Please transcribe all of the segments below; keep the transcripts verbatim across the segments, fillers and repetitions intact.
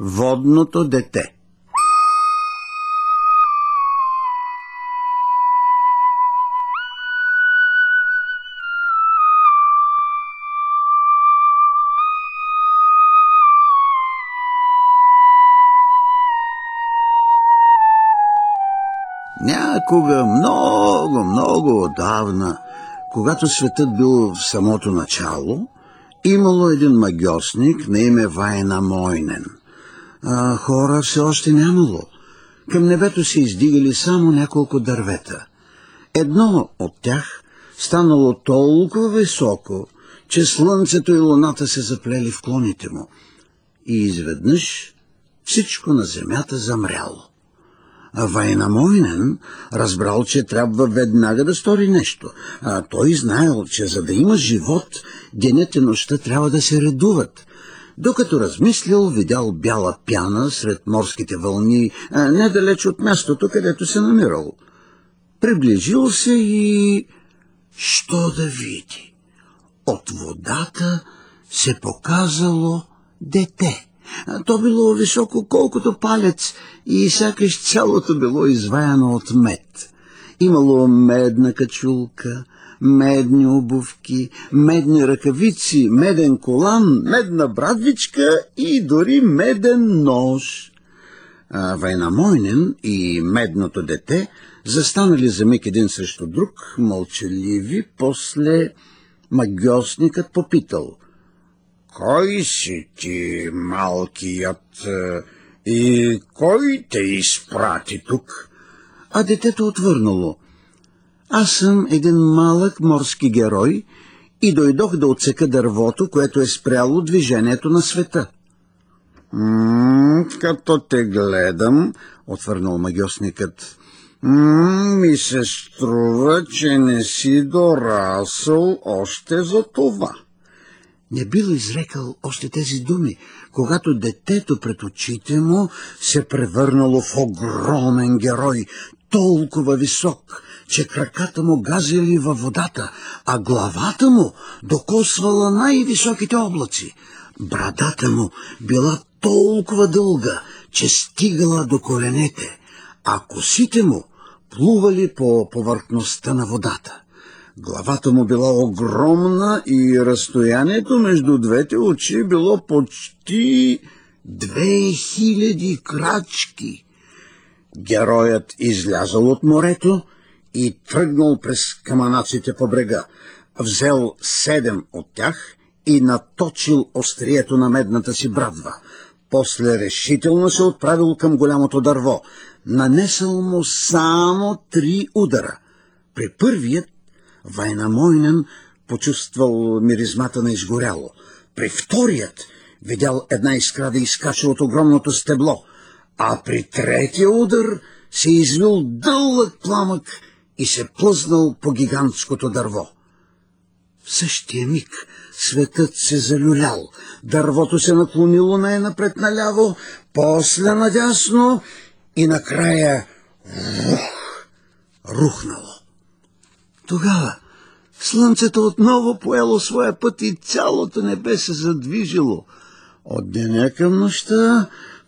Водното дете. Някога, много, много отдавна, когато светът бил в самото начало, имало един магьосник на име Вайнамойнен. А хора все още нямало. Към небето се издигали само няколко дървета. Едно от тях станало толкова високо, че слънцето и луната се заплели в клоните му. И изведнъж всичко на земята замряло. А Вайнамойнен разбрал, че трябва веднага да стори нещо. А той знаел, че за да има живот, денят и нощта трябва да се редуват. Докато размислил, видял бяла пяна сред морските вълни, недалеч от мястото, където се намирал. Приближил се и... що да види? От водата се показало дете. То било високо колкото палец и сякаш цялото било изваяно от мед. Имало медна качулка, медни обувки, медни ръкавици, меден колан, медна брадвичка и дори меден нож. А Вайнамойнен и медното дете застанали за миг един срещу друг, мълчаливи. После магьосникът попитал: кой си ти, малкият, и кой те изпрати тук? А детето отвърнало: аз съм един малък морски герой и дойдох да отсека дървото, което е спряло движението на света. М-м, като те гледам, отвърнал магьосникът, м-м, ми се струва, че не си дорасъл още за това. Не бил изрекал още тези думи, когато детето пред очите му се превърнало в огромен герой, толкова висок, че краката му газили във водата, а главата му докосвала най-високите облаци. Брадата му била толкова дълга, че стигала до коленете, а косите му плували по повърхността на водата. Главата му била огромна и разстоянието между двете очи било почти две хиляди крачки. Героят излязъл от морето и тръгнал през камънаците по брега. Взел седем от тях и наточил острието на медната си брадва. После решително се отправил към голямото дърво. Нанесъл му само три удара. При първият Вайнамойнен почувствал миризмата на изгоряло. При вторият видял една искра да изкача от огромното стебло, а при третия удар се извил дълъг пламък и се плъзнал по гигантското дърво. В същия миг светът се залюлял, дървото се наклонило най-напред наляво, после надясно и накрая вух, рухнало. Тогава слънцето отново поело своя път и цялото небе се задвижило. От деня към нощта,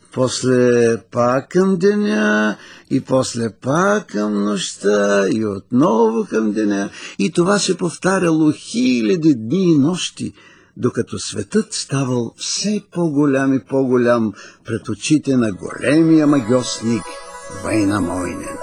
после пак към деня, и после пак към нощта, и отново към деня. И това се повтаряло хиляди дни и нощи, докато светът ставал все по-голям и по-голям пред очите на големия магьосник Вайнамойнен.